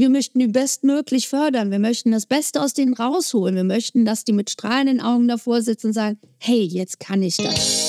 wir möchten die bestmöglich fördern. Wir möchten das Beste aus denen rausholen. Wir möchten, dass die mit strahlenden Augen davor sitzen und sagen, hey, jetzt kann ich das.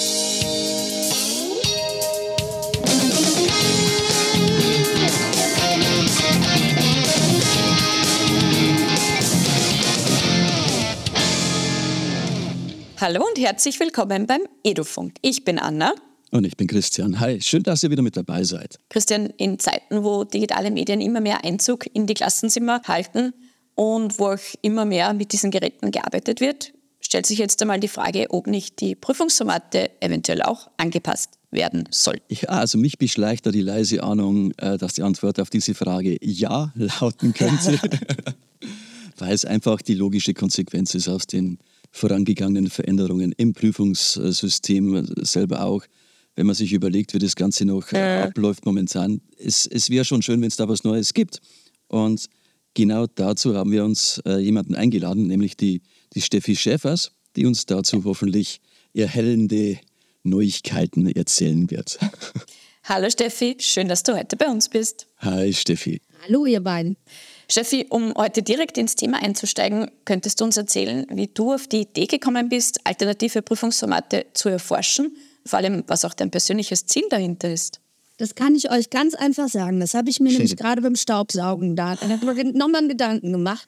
Hallo und herzlich willkommen beim Edufunk. Ich bin Anna. Und ich bin Christian. Hi, schön, dass ihr wieder mit dabei seid. Christian, in Zeiten, wo digitale Medien immer mehr Einzug in die Klassenzimmer halten und wo auch immer mehr mit diesen Geräten gearbeitet wird, stellt sich jetzt einmal die Frage, ob nicht die Prüfungsformate eventuell auch angepasst werden sollten. Ja, also mich beschleicht da die leise Ahnung, dass die Antwort auf diese Frage ja lauten könnte, weil es einfach die logische Konsequenz ist aus den vorangegangenen Veränderungen im Prüfungssystem selber auch. Wenn man sich überlegt, wie das Ganze noch abläuft momentan, es wäre schon schön, wenn es da was Neues gibt. Und genau dazu haben wir uns jemanden eingeladen, nämlich die Steffi Schäfers, die uns dazu hoffentlich erhellende Neuigkeiten erzählen wird. Hallo Steffi, schön, dass du heute bei uns bist. Hi Steffi. Hallo ihr beiden. Steffi, um heute direkt ins Thema einzusteigen, könntest du uns erzählen, wie du auf die Idee gekommen bist, alternative Prüfungsformate zu erforschen, vor allem was auch dein persönliches Ziel dahinter ist? Das kann ich euch ganz einfach sagen. Das habe ich mir nämlich gerade beim Staubsaugen nochmal einen Gedanken gemacht.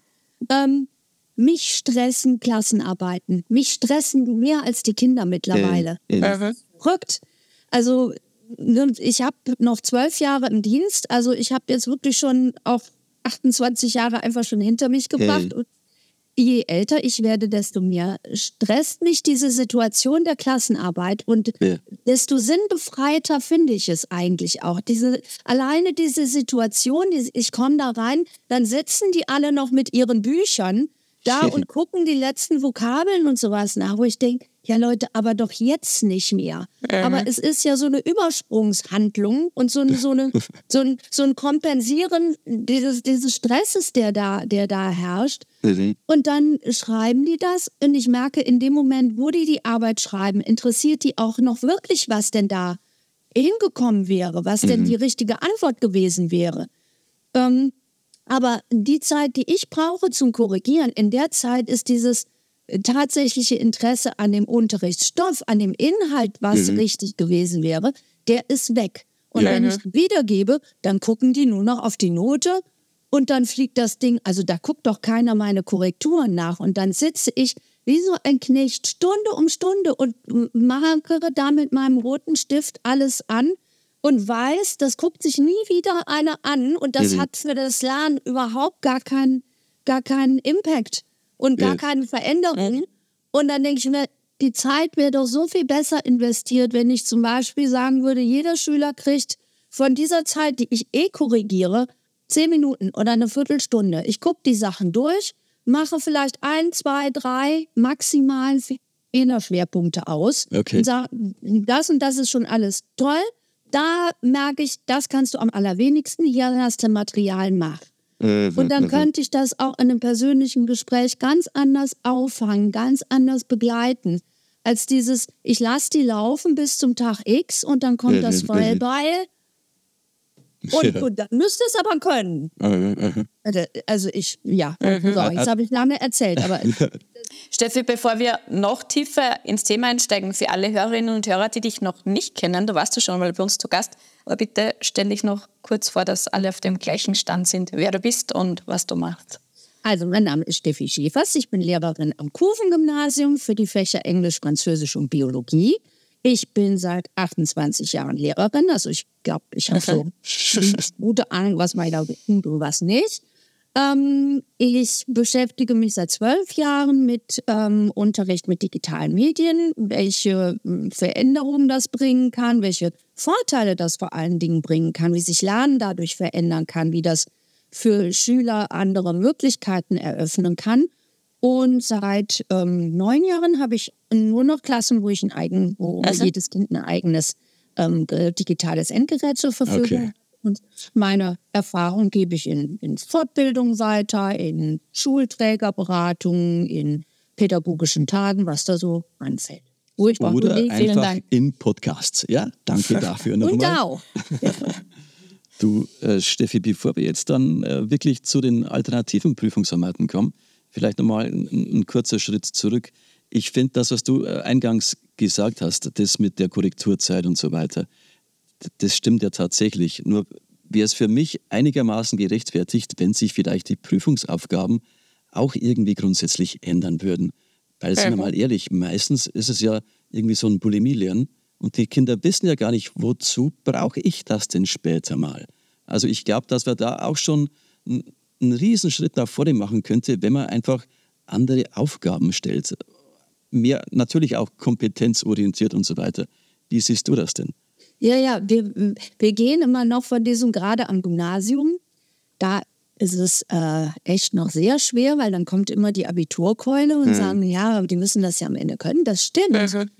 Mich stressen Klassenarbeiten. Mich stressen mehr als die Kinder mittlerweile. Verrückt. Also ich habe noch 12 Jahre im Dienst. Also ich habe jetzt wirklich schon auch 28 Jahre einfach schon hinter mich gebracht. Und je älter ich werde, desto mehr stresst mich diese Situation der Klassenarbeit und desto sinnbefreiter finde ich es eigentlich auch. Alleine diese Situation, ich komme da rein, dann sitzen die alle noch mit ihren Büchern da und gucken die letzten Vokabeln und sowas nach, wo ich denke, ja Leute, aber doch jetzt nicht mehr. Aber es ist ja so eine Übersprungshandlung und so ein Kompensieren dieses Stresses, der da herrscht. Und dann schreiben die das und ich merke, in dem Moment, wo die Arbeit schreiben, interessiert die auch noch wirklich, was denn da hingekommen wäre, was denn die richtige Antwort gewesen wäre. Aber die Zeit, die ich brauche zum Korrigieren, in der Zeit ist dieses tatsächliche Interesse an dem Unterrichtsstoff, an dem Inhalt, was richtig gewesen wäre, der ist weg. Und wenn ich wiedergebe, dann gucken die nur noch auf die Note und dann fliegt das Ding, also da guckt doch keiner meine Korrekturen nach. Und dann sitze ich wie so ein Knecht Stunde um Stunde und markere da mit meinem roten Stift alles an und weiß, das guckt sich nie wieder einer an und das hat für das Lernen überhaupt gar keinen Impact. Und gar keine Veränderung. Und dann denke ich mir, die Zeit wäre doch so viel besser investiert, wenn ich zum Beispiel sagen würde, jeder Schüler kriegt von dieser Zeit, die ich korrigiere, 10 Minuten oder eine Viertelstunde. Ich gucke die Sachen durch, mache vielleicht 1, 2, 3, maximal 4 Schwerpunkte aus und sage, das und das ist schon alles toll. Da merke ich, das kannst du am allerwenigsten, hier hast du Material machen. Und dann könnte ich das auch in einem persönlichen Gespräch ganz anders auffangen, ganz anders begleiten, als dieses, ich lasse die laufen bis zum Tag X und dann kommt das Fallbeil und dann müsste es aber können. Also jetzt habe ich lange erzählt, aber... Steffi, bevor wir noch tiefer ins Thema einsteigen, für alle Hörerinnen und Hörer, die dich noch nicht kennen, du warst ja schon mal bei uns zu Gast, aber bitte stell dich noch kurz vor, dass alle auf dem gleichen Stand sind, wer du bist und was du machst. Also mein Name ist Steffi Schäfers, ich bin Lehrerin am Kufen-Gymnasium für die Fächer Englisch, Französisch und Biologie. Ich bin seit 28 Jahren Lehrerin, also ich glaube, ich habe so eine gute Ahnung, was man da tut und was nicht. Ich beschäftige mich seit 12 Jahren mit Unterricht mit digitalen Medien, welche Veränderungen das bringen kann, welche Vorteile das vor allen Dingen bringen kann, wie sich Lernen dadurch verändern kann, wie das für Schüler andere Möglichkeiten eröffnen kann. Und seit 9 Jahren habe ich nur noch Klassen, wo jedes Kind ein eigenes digitales Endgerät zur Verfügung hat. Und meine Erfahrung gebe ich in Fortbildung weiter, in Schulträgerberatungen, in pädagogischen Tagen, was da so anfällt. Oder einfach in Podcasts. Ja, danke dafür nochmal. Und auch. Du, Steffi, bevor wir jetzt dann wirklich zu den alternativen Prüfungsformaten kommen, vielleicht nochmal ein kurzer Schritt zurück. Ich finde das, was du eingangs gesagt hast, das mit der Korrekturzeit und so weiter, das stimmt ja tatsächlich. Nur wäre es für mich einigermaßen gerechtfertigt, wenn sich vielleicht die Prüfungsaufgaben auch irgendwie grundsätzlich ändern würden. Weil, sind wir mal ehrlich, meistens ist es ja irgendwie so ein Bulimie-Lernen und die Kinder wissen ja gar nicht, wozu brauche ich das denn später mal. Also ich glaube, dass wir da auch schon einen Riesenschritt nach vorne machen könnte, wenn man einfach andere Aufgaben stellt. Mehr natürlich auch kompetenzorientiert und so weiter. Wie siehst du das denn? Ja, wir gehen immer noch von diesem, gerade am Gymnasium, da ist es echt noch sehr schwer, weil dann kommt immer die Abiturkeule und sagen, ja, die müssen das ja am Ende können. Das stimmt.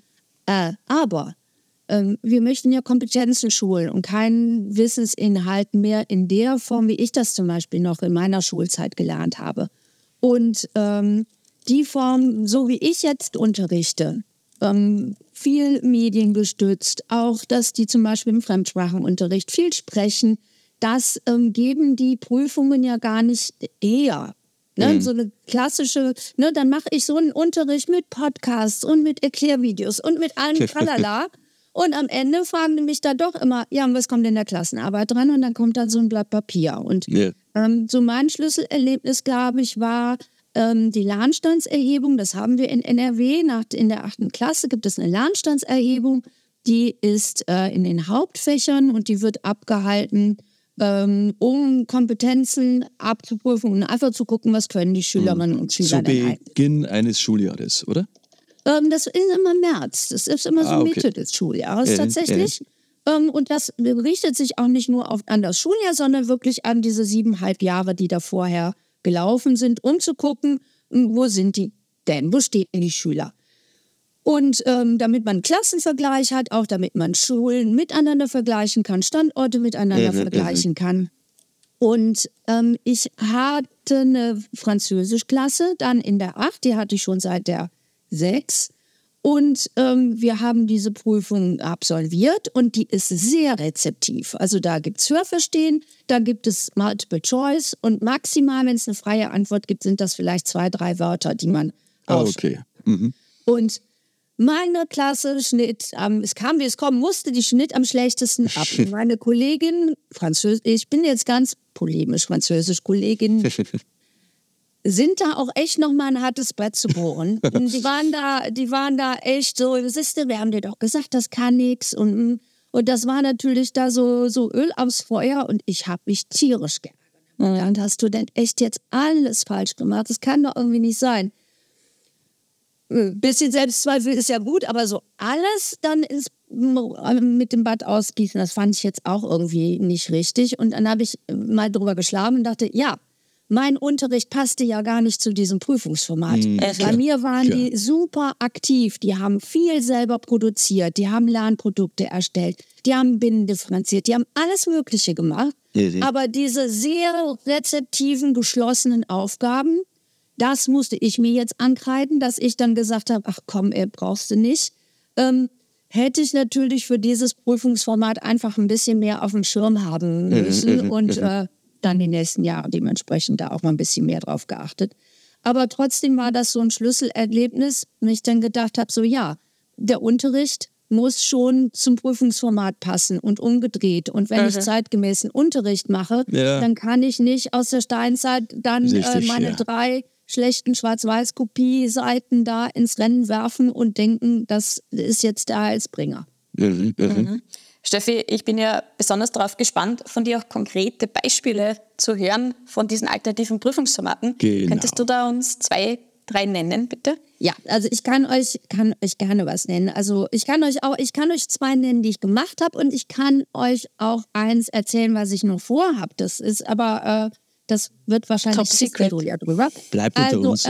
Aber wir möchten ja Kompetenzen schulen und keinen Wissensinhalt mehr in der Form, wie ich das zum Beispiel noch in meiner Schulzeit gelernt habe. Und die Form, so wie ich jetzt unterrichte, viel mediengestützt, auch dass die zum Beispiel im Fremdsprachenunterricht viel sprechen, das geben die Prüfungen ja gar nicht eher. Ne? So eine klassische, ne, dann mache ich so einen Unterricht mit Podcasts und mit Erklärvideos und mit allem Tralala. Und am Ende fragen die mich da doch immer, ja, und was kommt in der Klassenarbeit dran? Und dann kommt dann so ein Blatt Papier. Und so mein Schlüsselerlebnis, glaube ich, war die Lernstandserhebung. Das haben wir in NRW. In der 8. Klasse gibt es eine Lernstandserhebung. Die ist in den Hauptfächern und die wird abgehalten, um Kompetenzen abzuprüfen und einfach zu gucken, was können die Schülerinnen und Schüler denn eigentlich. Zu Beginn eines Schuljahres, oder? Das ist immer März. Das ist immer so Mitte des Schuljahres tatsächlich. Und das richtet sich auch nicht nur an das Schuljahr, sondern wirklich an diese 7,5 Jahre, die da vorher gelaufen sind, um zu gucken, wo sind die denn, wo stehen die Schüler. Und damit man einen Klassenvergleich hat, auch damit man Schulen miteinander vergleichen kann, Standorte miteinander vergleichen kann. Und ich hatte eine Französischklasse dann in der 8, die hatte ich schon seit der 6. Und wir haben diese Prüfung absolviert und die ist sehr rezeptiv. Also da gibt es Hörverstehen, da gibt es Multiple Choice und maximal, wenn es eine freie Antwort gibt, sind das vielleicht 2, 3 Wörter, die man okay. Und meine Klasse Schnitt, es kam wie es kommen musste, die Schnitt am schlechtesten ab. Meine Kollegin, ich bin jetzt ganz polemisch, Französisch-Kollegin, sind da auch echt noch mal ein hartes Brett zu bohren. Die waren da echt so, siehste, wir haben dir doch gesagt, das kann nichts. Und das war natürlich da so Öl aufs Feuer und ich habe mich tierisch geärgert. Und hast du denn echt jetzt alles falsch gemacht? Das kann doch irgendwie nicht sein. Ein bisschen Selbstzweifel ist ja gut, aber so alles dann mit dem Bad ausgießen, das fand ich jetzt auch irgendwie nicht richtig. Und dann habe ich mal drüber geschlafen und dachte, ja, mein Unterricht passte ja gar nicht zu diesem Prüfungsformat. Bei mir waren die super aktiv, die haben viel selber produziert, die haben Lernprodukte erstellt, die haben Binnen differenziert, die haben alles Mögliche gemacht. Aber diese sehr rezeptiven, geschlossenen Aufgaben, das musste ich mir jetzt ankreiden, dass ich dann gesagt habe, ach komm, brauchst du nicht. Hätte ich natürlich für dieses Prüfungsformat einfach ein bisschen mehr auf dem Schirm haben müssen und dann die nächsten Jahre dementsprechend da auch mal ein bisschen mehr drauf geachtet. Aber trotzdem war das so ein Schlüsselerlebnis, und ich dann gedacht habe, so ja, der Unterricht muss schon zum Prüfungsformat passen und umgedreht. Und wenn ich zeitgemäßen Unterricht mache, dann kann ich nicht aus der Steinzeit dann meine 3 schlechten Schwarz-Weiß-Kopie-Seiten da ins Rennen werfen und denken, das ist jetzt der Heilsbringer. Steffi, ich bin ja besonders darauf gespannt, von dir auch konkrete Beispiele zu hören von diesen alternativen Prüfungsformaten. Genau. Könntest du da uns 2, 3 nennen, bitte? Ja, also ich kann euch gerne was nennen. Also ich kann euch 2 nennen, die ich gemacht habe, und ich kann euch auch eins erzählen, was ich noch vorhabe. Das ist aber das wird wahrscheinlich Top Secret drüber. Bleibt unter uns,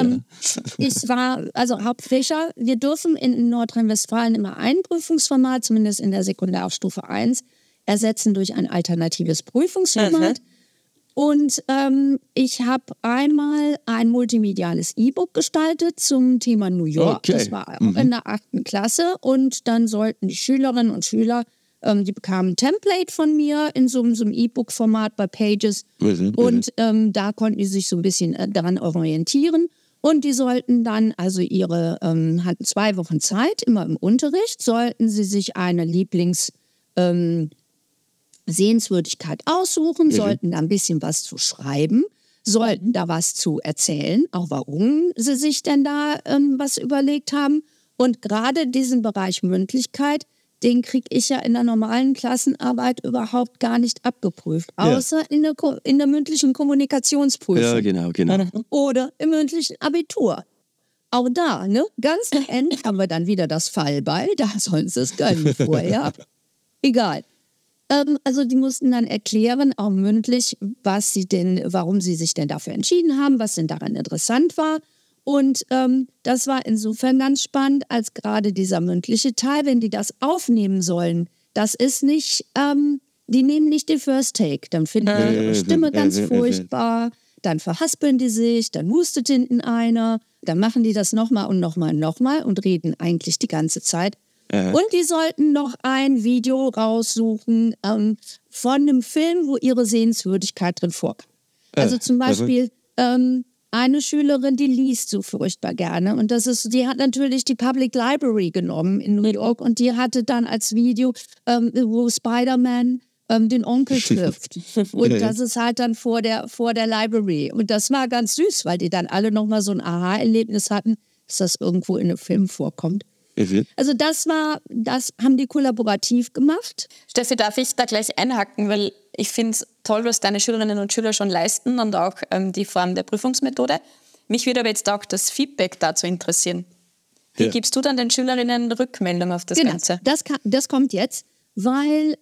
Hauptfächer. Wir dürfen in Nordrhein-Westfalen immer ein Prüfungsformat, zumindest in der Sekundarstufe 1, ersetzen durch ein alternatives Prüfungsformat. Und ich habe einmal ein multimediales E-Book gestaltet zum Thema New York. Das war auch in der 8. Klasse. Und dann sollten die Schülerinnen und Schüler Die bekamen ein Template von mir in so einem E-Book-Format bei Pages. Und da konnten die sich so ein bisschen daran orientieren. Und die sollten dann, also hatten 2 Wochen Zeit, immer im Unterricht, sollten sie sich eine Sehenswürdigkeit aussuchen, sollten da ein bisschen was zu schreiben, sollten da was zu erzählen, auch warum sie sich denn da was überlegt haben. Und gerade diesen Bereich Mündlichkeit, den kriege ich ja in der normalen Klassenarbeit überhaupt gar nicht abgeprüft, außer in der mündlichen Kommunikationsprüfung. Ja, genau. Oder im mündlichen Abitur. Auch da, ne? Ganz am Ende haben wir dann wieder das Fallbeil, da sollen sie es gönnen vorher. Egal. Also die mussten dann erklären, auch mündlich, warum sie sich denn dafür entschieden haben, was denn daran interessant war. Und das war insofern ganz spannend, als gerade dieser mündliche Teil, wenn die das aufnehmen sollen, das ist nicht, die nehmen nicht den First Take, dann finden die ihre Stimme ganz furchtbar, dann verhaspeln die sich, dann hustet hinten einer, dann machen die das nochmal und reden eigentlich die ganze Zeit. Und die sollten noch ein Video raussuchen von einem Film, wo ihre Sehenswürdigkeit drin vorkam. Also zum Beispiel eine Schülerin, die liest so furchtbar gerne. Und die hat natürlich die Public Library genommen in New York und die hatte dann als Video, wo Spider-Man den Onkel trifft. Und das ist halt dann vor der Library. Und das war ganz süß, weil die dann alle nochmal so ein Aha-Erlebnis hatten, dass das irgendwo in einem Film vorkommt. Also das haben die kollaborativ gemacht. Steffi, darf ich da gleich einhaken, weil ich finde es toll, was deine Schülerinnen und Schüler schon leisten und auch die Form der Prüfungsmethode. Mich würde aber jetzt auch das Feedback dazu interessieren. Wie gibst du dann den Schülerinnen Rückmeldung auf das Ganze? Das kommt jetzt, weil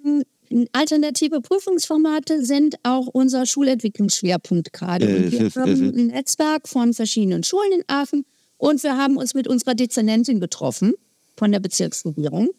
alternative Prüfungsformate sind auch unser Schulentwicklungsschwerpunkt gerade. Und wir haben ein Netzwerk von verschiedenen Schulen in Aachen. Und wir haben uns mit unserer Dezernentin getroffen von der Bezirksregierung,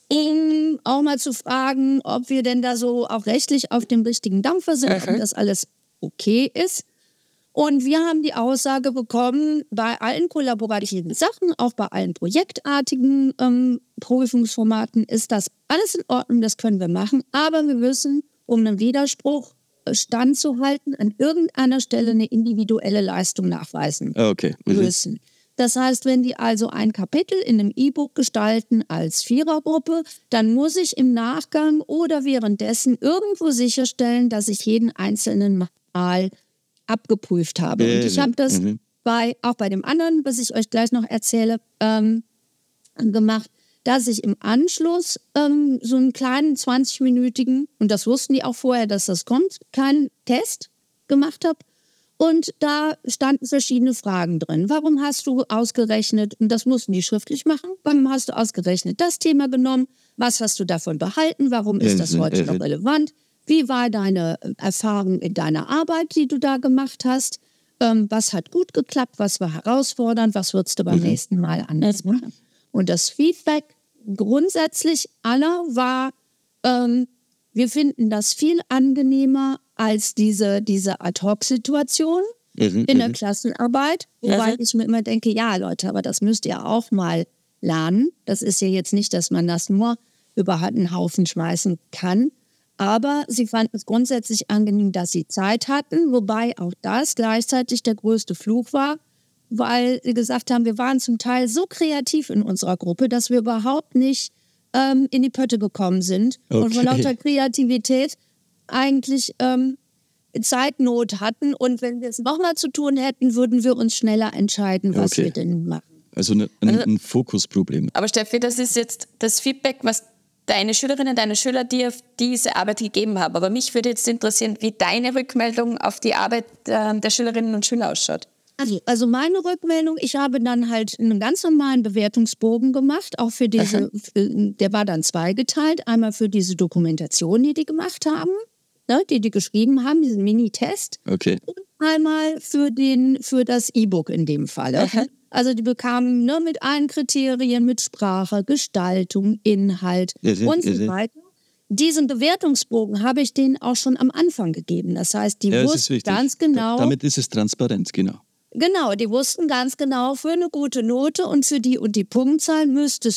um auch mal zu fragen, ob wir denn da so auch rechtlich auf dem richtigen Dampfer sind, ob das alles okay ist. Und wir haben die Aussage bekommen, bei allen kollaborativen Sachen, auch bei allen projektartigen Prüfungsformaten ist das alles in Ordnung, das können wir machen. Aber wir müssen, um einen Widerspruch standzuhalten, an irgendeiner Stelle eine individuelle Leistung nachweisen müssen. Das heißt, wenn die also ein Kapitel in einem E-Book gestalten als Vierergruppe, dann muss ich im Nachgang oder währenddessen irgendwo sicherstellen, dass ich jeden einzelnen Mal abgeprüft habe. Und ich habe das auch bei dem anderen, was ich euch gleich noch erzähle, gemacht, dass ich im Anschluss so einen kleinen 20-minütigen, und das wussten die auch vorher, dass das kommt, keinen Test gemacht habe. Und da standen verschiedene Fragen drin. Warum hast du ausgerechnet, und das mussten die schriftlich machen, warum hast du ausgerechnet das Thema genommen? Was hast du davon behalten? Warum ist das heute noch relevant? Wie war deine Erfahrung in deiner Arbeit, die du da gemacht hast? Was hat gut geklappt? Was war herausfordernd? Was würdest du beim nächsten Mal anders machen? Und das Feedback grundsätzlich aller war, wir finden das viel angenehmer als diese Ad-Hoc-Situation in der Klassenarbeit. Wobei ich mir immer denke, ja Leute, aber das müsst ihr auch mal lernen. Das ist ja jetzt nicht, dass man das nur über einen Haufen schmeißen kann. Aber sie fanden es grundsätzlich angenehm, dass sie Zeit hatten. Wobei auch das gleichzeitig der größte Fluch war, weil sie gesagt haben, wir waren zum Teil so kreativ in unserer Gruppe, dass wir überhaupt nicht in die Pötte gekommen sind. Und vor lauter Kreativität eigentlich Zeitnot hatten. Und wenn wir es nochmal zu tun hätten, würden wir uns schneller entscheiden, was wir denn machen. Also ein Fokusproblem. Aber Steffi, das ist jetzt das Feedback, was deine Schülerinnen, deine Schüler dir auf diese Arbeit gegeben haben. Aber mich würde jetzt interessieren, wie deine Rückmeldung auf die Arbeit der Schülerinnen und Schüler ausschaut. Also meine Rückmeldung, ich habe dann halt einen ganz normalen Bewertungsbogen gemacht, auch für diese, der war dann zweigeteilt, einmal für diese Dokumentation, die gemacht haben, ne, die geschrieben haben, diesen Mini-Test, und einmal für das E-Book in dem Falle. Also die bekamen mit allen Kriterien, mit Sprache, Gestaltung, Inhalt und so weiter. Diesen Bewertungsbogen habe ich denen auch schon am Anfang gegeben. Das heißt, die wussten ganz genau. Damit ist es transparent, genau. Genau, die wussten ganz genau, für eine gute Note und für die und die Punktzahl müsste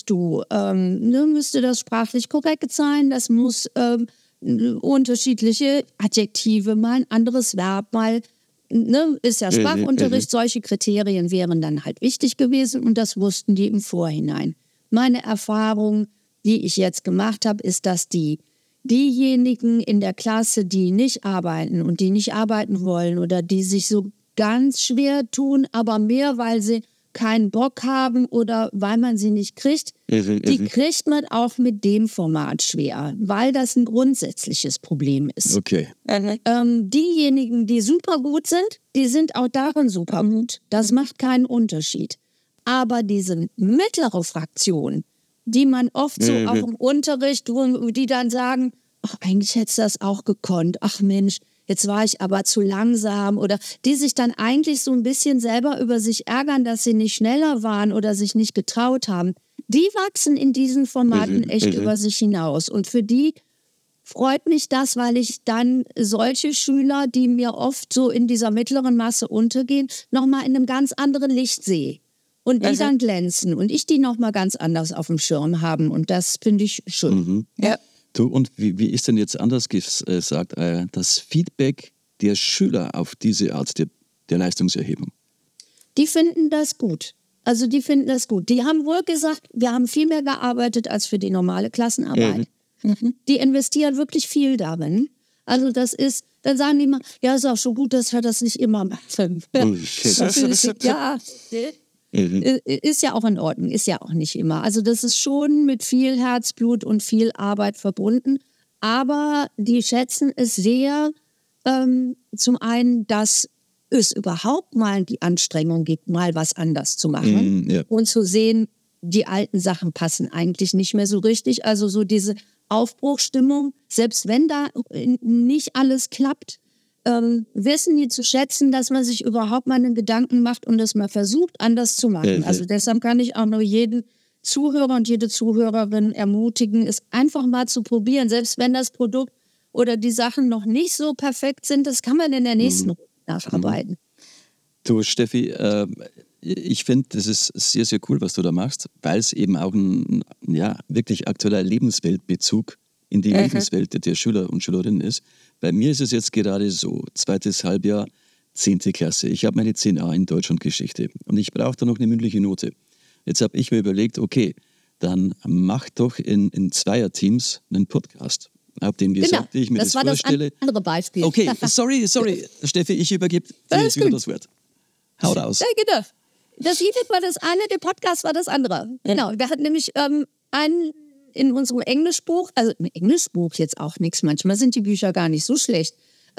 das sprachlich korrekt sein, das muss unterschiedliche Adjektive, mal ein anderes Verb, mal, ist ja Sprachunterricht, solche Kriterien wären dann halt wichtig gewesen und das wussten die im Vorhinein. Meine Erfahrung, die ich jetzt gemacht habe, ist, dass diejenigen in der Klasse, die nicht arbeiten und die nicht arbeiten wollen oder die sich so ganz schwer tun, aber mehr, weil sie keinen Bock haben oder weil man sie nicht kriegt, die kriegt man auch mit dem Format schwer, weil das ein grundsätzliches Problem ist. Okay. Diejenigen, die super gut sind, die sind auch darin super gut. Das macht keinen Unterschied. Aber diese mittlere Fraktion, die man oft so auch im Unterricht, wo die dann sagen, ach, eigentlich hättest du das auch gekonnt, ach Mensch, jetzt war ich aber zu langsam oder die sich dann eigentlich so ein bisschen selber über sich ärgern, dass sie nicht schneller waren oder sich nicht getraut haben, die wachsen in diesen Formaten echt über sich hinaus. Und für die freut mich das, weil ich dann solche Schüler, die mir oft so in dieser mittleren Masse untergehen, nochmal in einem ganz anderen Licht sehe. Und die dann glänzen und ich die nochmal ganz anders auf dem Schirm haben. Und das finde ich schön. Ja. Du, und wie ist denn jetzt anders gesagt, das Feedback der Schüler auf diese Art der Leistungserhebung? Die finden das gut. Also die finden das gut. Die haben wohl gesagt, wir haben viel mehr gearbeitet als für die normale Klassenarbeit. Die investieren wirklich viel darin. Also das ist, dann sagen die mal, ja, ist auch schon gut, dass wir das nicht immer machen. Ja, ist ja auch in Ordnung, ist ja auch nicht immer. Also das ist schon mit viel Herzblut und viel Arbeit verbunden. Aber die schätzen es sehr, zum einen, dass es überhaupt mal die Anstrengung gibt, mal was anders zu machen und zu sehen, die alten Sachen passen eigentlich nicht mehr so richtig. Also so diese Aufbruchsstimmung, selbst wenn da nicht alles klappt, wissen die zu schätzen, dass man sich überhaupt mal einen Gedanken macht und das mal versucht, anders zu machen. Also deshalb kann ich auch nur jeden Zuhörer und jede Zuhörerin ermutigen, es einfach mal zu probieren. Selbst wenn das Produkt oder die Sachen noch nicht so perfekt sind, das kann man in der nächsten Runde nacharbeiten. Du, Steffi, ich finde, das ist sehr, sehr cool, was du da machst, weil es eben auch ein wirklich aktueller Lebensweltbezug in die Lebenswelt der Schüler und Schülerinnen ist. Bei mir ist es jetzt gerade so, 2. Halbjahr, 10. Klasse. Ich habe meine 10a in Deutsch und Geschichte und ich brauche da noch eine mündliche Note. Jetzt habe ich mir überlegt, okay, dann mach doch in Zweierteams einen Podcast. Hab denen gesagt, wie ich mir das vorstelle. Das andere Beispiel. Okay, sorry, Steffi, ich übergebe dir jetzt wieder das Wort. Hau raus. Ja, genau. Das E-Book war das eine, der Podcast war das andere. Genau, wir hatten nämlich einen in unserem Englischbuch, also im Englischbuch jetzt auch nichts, manchmal sind die Bücher gar nicht so schlecht,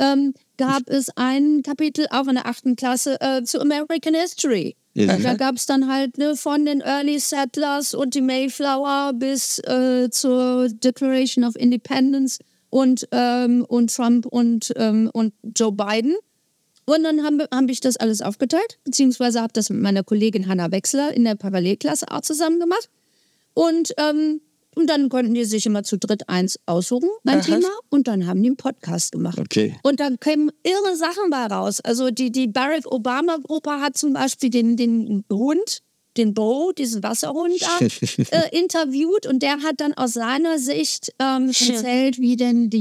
gab es ein Kapitel auch in der 8. Klasse zu American History. Da gab es dann halt von den Early Settlers und die Mayflower bis zur Declaration of Independence und Trump und Joe Biden. Und dann hab ich das alles aufgeteilt, beziehungsweise habe das mit meiner Kollegin Hanna Wechsler in der Parallelklasse auch zusammen gemacht. Und dann konnten die sich immer zu dritt eins aussuchen, ein Thema, und dann haben die einen Podcast gemacht. Okay. Und dann kämen irre Sachen bei raus. Also die Barack Obama-Gruppe hat zum Beispiel den Hund, den Bo, diesen Wasserhund da, interviewt, und der hat dann aus seiner Sicht erzählt, wie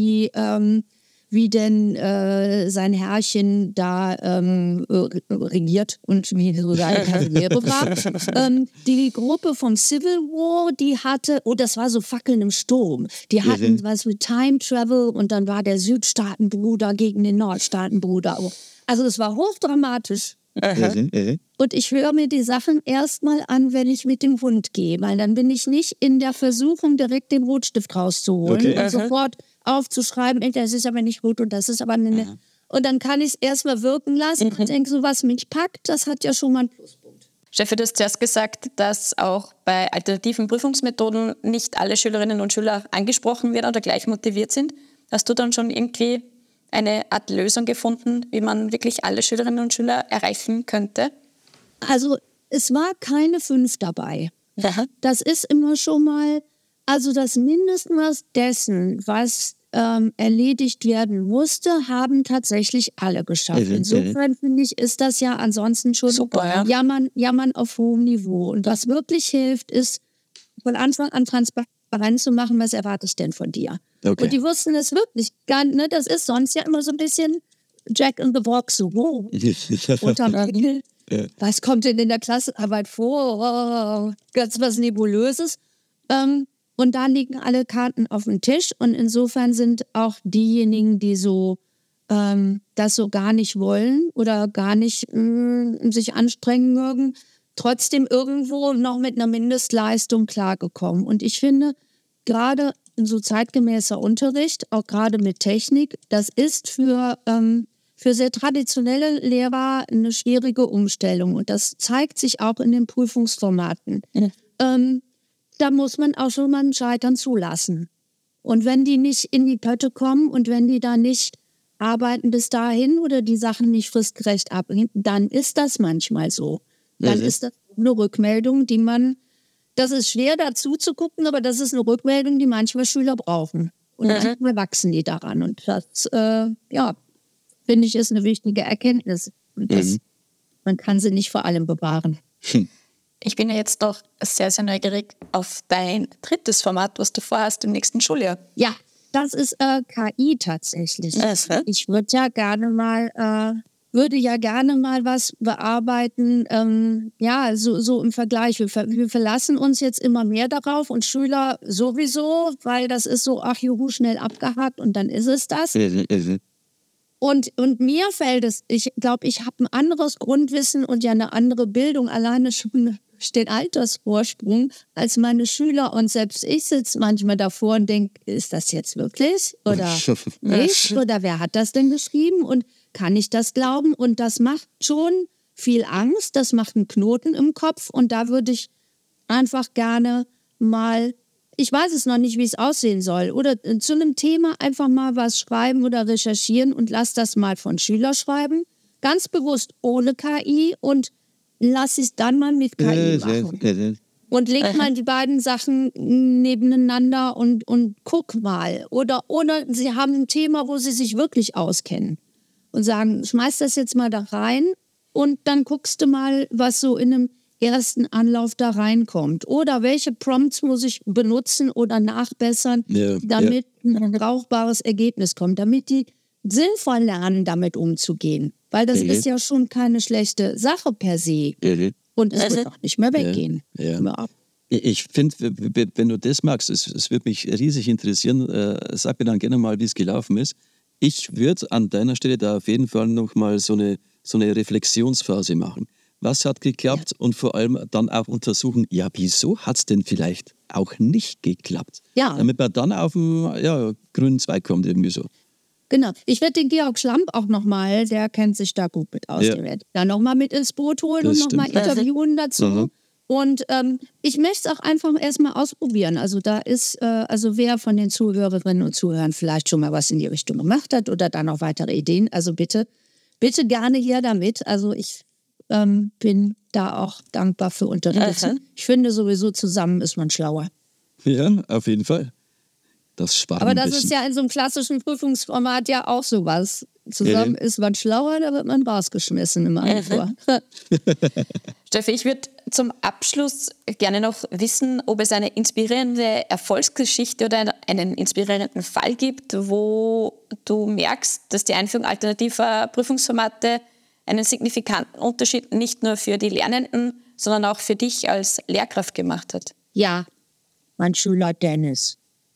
denn sein Herrchen da regiert und wie so seine Karriere war. Die Gruppe vom Civil War, die hatte, das war so Fackeln im Sturm, die hatten was mit Time Travel und dann war der Südstaatenbruder gegen den Nordstaatenbruder. Also es war hochdramatisch. Und ich höre mir die Sachen erstmal an, wenn ich mit dem Hund gehe, weil dann bin ich nicht in der Versuchung, direkt den Rotstift rauszuholen und sofort aufzuschreiben, das ist aber nicht gut und das ist aber eine. Und dann kann ich es erstmal wirken lassen und denke, so was mich packt, das hat ja schon mal einen Pluspunkt. Steffi, du hast zuerst gesagt, dass auch bei alternativen Prüfungsmethoden nicht alle Schülerinnen und Schüler angesprochen werden oder gleich motiviert sind. Hast du dann schon irgendwie eine Art Lösung gefunden, wie man wirklich alle Schülerinnen und Schüler erreichen könnte? Also es war keine 5 dabei. Das ist immer schon mal, also das Mindestmaß dessen, was erledigt werden musste, haben tatsächlich alle geschafft. Insofern finde ich, ist das ja ansonsten schon super, ja. Jammern auf hohem Niveau. Und was wirklich hilft, ist von Anfang an transparent zu machen, was erwarte ich denn von dir? Okay. Und die wussten es wirklich gar nicht. Ne? Das ist sonst ja immer so ein bisschen Jack in the Box, so unterm was kommt denn in der Klassenarbeit vor? Ganz was Nebulöses. Und da liegen alle Karten auf dem Tisch und insofern sind auch diejenigen, die so das so gar nicht wollen oder gar nicht sich anstrengen mögen, trotzdem irgendwo noch mit einer Mindestleistung klargekommen. Und ich finde, gerade so zeitgemäßer Unterricht, auch gerade mit Technik, das ist für sehr traditionelle Lehrer eine schwierige Umstellung. Und das zeigt sich auch in den Prüfungsformaten. Da muss man auch schon mal ein Scheitern zulassen. Und wenn die nicht in die Pötte kommen und wenn die da nicht arbeiten bis dahin oder die Sachen nicht fristgerecht abbringen, dann ist das manchmal so. Dann ist das eine Rückmeldung, das ist schwer dazu zu gucken, aber das ist eine Rückmeldung, die manchmal Schüler brauchen. Und manchmal wachsen die daran. Und das, finde ich, ist eine wichtige Erkenntnis. Und man kann sie nicht vor allem bewahren. Ich bin ja jetzt doch sehr, sehr neugierig auf dein drittes Format, was du vorhast im nächsten Schuljahr. Ja, das ist KI tatsächlich. Ich würde ja gerne mal was bearbeiten. So im Vergleich. Wir verlassen uns jetzt immer mehr darauf und Schüler sowieso, weil das ist so, ach juhu, schnell abgehakt und dann ist es das. Und mir fällt es, ich glaube, ich habe ein anderes Grundwissen und ja eine andere Bildung, alleine schon den Altersvorsprung als meine Schüler. Und selbst ich sitze manchmal davor und denke, ist das jetzt wirklich oder nicht? Oder wer hat das denn geschrieben? Und kann ich das glauben? Und das macht schon viel Angst, das macht einen Knoten im Kopf. Und da würde ich einfach gerne mal, ich weiß es noch nicht, wie es aussehen soll, oder zu einem Thema einfach mal was schreiben oder recherchieren und lass das mal von Schülern schreiben. Ganz bewusst ohne KI und lass es dann mal mit KI machen. Und leg mal die beiden Sachen nebeneinander und guck mal. Oder sie haben ein Thema, wo sie sich wirklich auskennen. Und sagen, schmeiß das jetzt mal da rein und dann guckst du mal, was so in einem ersten Anlauf da reinkommt. Oder welche Prompts muss ich benutzen oder nachbessern, damit ein brauchbares Ergebnis kommt. Damit die sinnvoll lernen, damit umzugehen. Weil das ist ja schon keine schlechte Sache per se. Und es wird auch nicht mehr weggehen. Ich finde, wenn du das magst, es würde mich riesig interessieren. Sag mir dann gerne mal, wie es gelaufen ist. Ich würde an deiner Stelle da auf jeden Fall nochmal so eine Reflexionsphase machen. Was hat geklappt und vor allem dann auch untersuchen, wieso hat es denn vielleicht auch nicht geklappt? Ja. Damit man dann auf den grünen Zweig kommt, irgendwie so. Genau. Ich werde den Georg Schlamp auch nochmal, der kennt sich da gut mit aus, den werde ich da nochmal mit ins Boot holen und nochmal interviewen dazu. Und ich möchte es auch einfach erstmal ausprobieren. Also da ist, wer von den Zuhörerinnen und Zuhörern vielleicht schon mal was in die Richtung gemacht hat oder da noch weitere Ideen, also bitte gerne hier damit. Also ich bin da auch dankbar für Unterstützung. Ich finde sowieso, zusammen ist man schlauer. Ja, auf jeden Fall. Das spart Aber ein das bisschen. ist ja in so einem klassischen Prüfungsformat ja auch sowas. Zusammen ist man schlauer, da wird man rausgeschmissen im Abitur. Steffi, ich würde zum Abschluss gerne noch wissen, ob es eine inspirierende Erfolgsgeschichte oder einen inspirierenden Fall gibt, wo du merkst, dass die Einführung alternativer Prüfungsformate einen signifikanten Unterschied nicht nur für die Lernenden, sondern auch für dich als Lehrkraft gemacht hat. Ja, mein Schüler Dennis.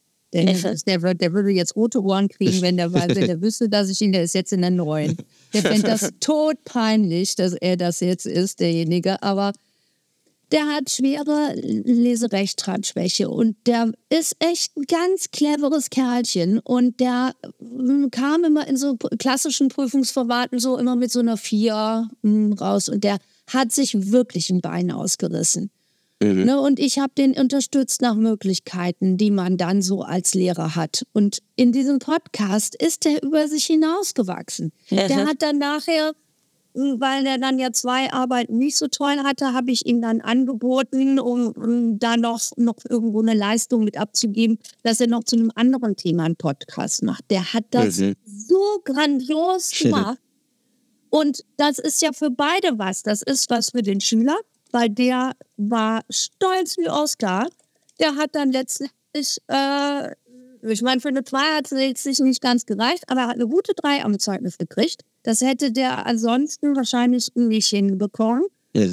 Der würde jetzt rote Ohren kriegen, wenn der wüsste, dass ich der ist jetzt in der 9. Der fände das todpeinlich, dass er das jetzt ist, derjenige. Aber der hat schwere Leserechtschreibschwäche und der ist echt ein ganz cleveres Kerlchen. Und der kam immer in so klassischen Prüfungsformaten so immer mit so einer 4 raus. Und der hat sich wirklich ein Bein ausgerissen. Ne, und ich habe den unterstützt nach Möglichkeiten, die man dann so als Lehrer hat. Und in diesem Podcast ist der über sich hinausgewachsen. Der hat dann nachher weil er dann ja 2 Arbeiten nicht so toll hatte, habe ich ihm dann angeboten, um da noch irgendwo eine Leistung mit abzugeben, dass er noch zu einem anderen Thema einen Podcast macht. Der hat das so grandios gemacht. Und das ist ja für beide was. Das ist was für den Schüler, weil der war stolz wie Oscar. Der hat dann letztlich, ich meine, für eine 2 hat es sich nicht ganz gereicht, aber er hat eine gute 3 am Zeugnis gekriegt. Das hätte der ansonsten wahrscheinlich nicht hinbekommen.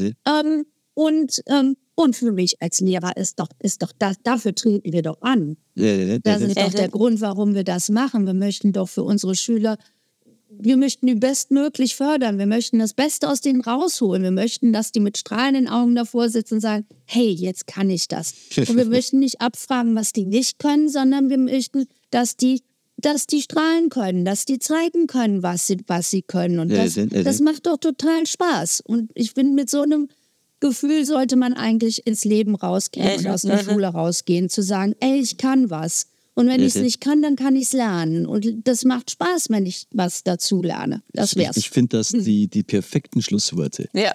Und für mich als Lehrer ist doch das, dafür treten wir doch an. Das ist doch der Grund, warum wir das machen. Wir möchten doch für unsere Schüler, wir möchten die bestmöglich fördern. Wir möchten das Beste aus denen rausholen. Wir möchten, dass die mit strahlenden Augen davor sitzen und sagen, hey, jetzt kann ich das. Und wir möchten nicht abfragen, was die nicht können, sondern wir möchten, dass die strahlen können, dass die zeigen können, was sie können. Und das macht doch total Spaß. Und ich finde, mit so einem Gefühl sollte man eigentlich ins Leben rausgehen und aus der Schule rausgehen, zu sagen, ey, ich kann was. Und wenn ich es nicht kann, dann kann ich es lernen. Und das macht Spaß, wenn ich was dazu lerne. Das wär's. Ich finde das die perfekten Schlussworte. Ja.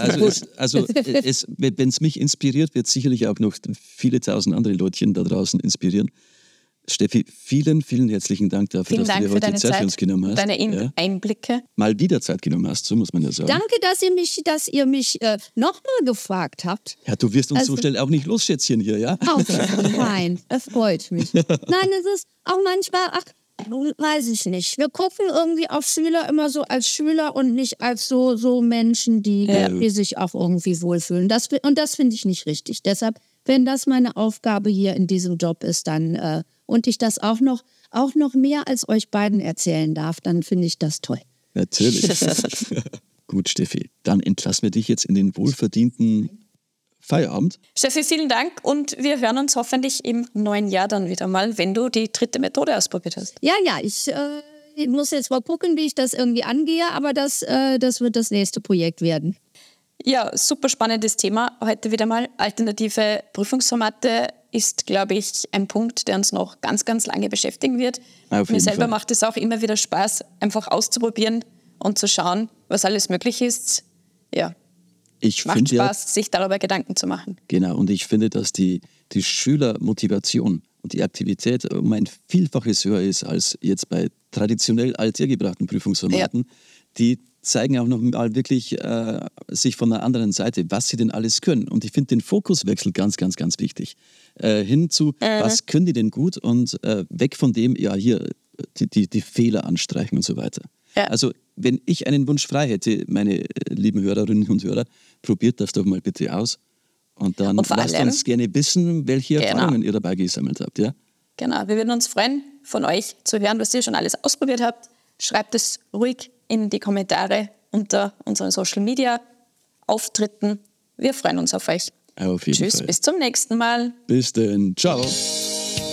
Wenn es mich inspiriert, wird sicherlich auch noch viele tausend andere Leutchen da draußen inspirieren. Steffi, vielen, vielen herzlichen Dank dafür, dass du dir heute Zeit für uns genommen hast. Deine Einblicke. Mal wieder Zeit genommen hast, so muss man ja sagen. Danke, dass ihr mich nochmal gefragt habt. Ja, du wirst uns so schnell auch nicht los, Schätzchen, hier, ja? Nein, es freut mich. Nein, es ist auch manchmal, weiß ich nicht. Wir gucken irgendwie auf Schüler immer so als Schüler und nicht als so Menschen, die sich auch irgendwie wohlfühlen. Und das finde ich nicht richtig. Deshalb, wenn das meine Aufgabe hier in diesem Job ist, dann und ich das auch noch mehr als euch beiden erzählen darf, dann finde ich das toll. Natürlich. Gut, Steffi, dann entlassen wir dich jetzt in den wohlverdienten Feierabend. Steffi, vielen Dank und wir hören uns hoffentlich im neuen Jahr dann wieder mal, wenn du die 3. Methode ausprobiert hast. Ja, ich muss jetzt mal gucken, wie ich das irgendwie angehe, aber das wird das nächste Projekt werden. Ja, super spannendes Thema. Heute wieder mal alternative Prüfungsformate ist, glaube ich, ein Punkt, der uns noch ganz, ganz lange beschäftigen wird. Mir selber macht es auch immer wieder Spaß, einfach auszuprobieren und zu schauen, was alles möglich ist. Ja, macht Spaß, sich darüber Gedanken zu machen. Genau, und ich finde, dass die Schülermotivation und die Aktivität um ein Vielfaches höher ist als jetzt bei traditionell althergebrachten Prüfungsformaten. Ja. Die zeigen auch noch mal wirklich sich von der anderen Seite, was sie denn alles können. Und ich finde den Fokuswechsel ganz, ganz, ganz wichtig. Hin zu, was können die denn gut und weg von dem, ja hier, die Fehler anstreichen und so weiter. Ja. Also wenn ich einen Wunsch frei hätte, meine lieben Hörerinnen und Hörer, probiert das doch mal bitte aus. Und dann lasst uns gerne wissen, welche Erfahrungen ihr dabei gesammelt habt. Ja? Genau, wir würden uns freuen, von euch zu hören, was ihr schon alles ausprobiert habt. Schreibt es ruhig in die Kommentare unter unseren Social-Media-Auftritten. Wir freuen uns auf euch. Auf jeden Tschüss, Fall. Bis zum nächsten Mal. Bis denn. Ciao.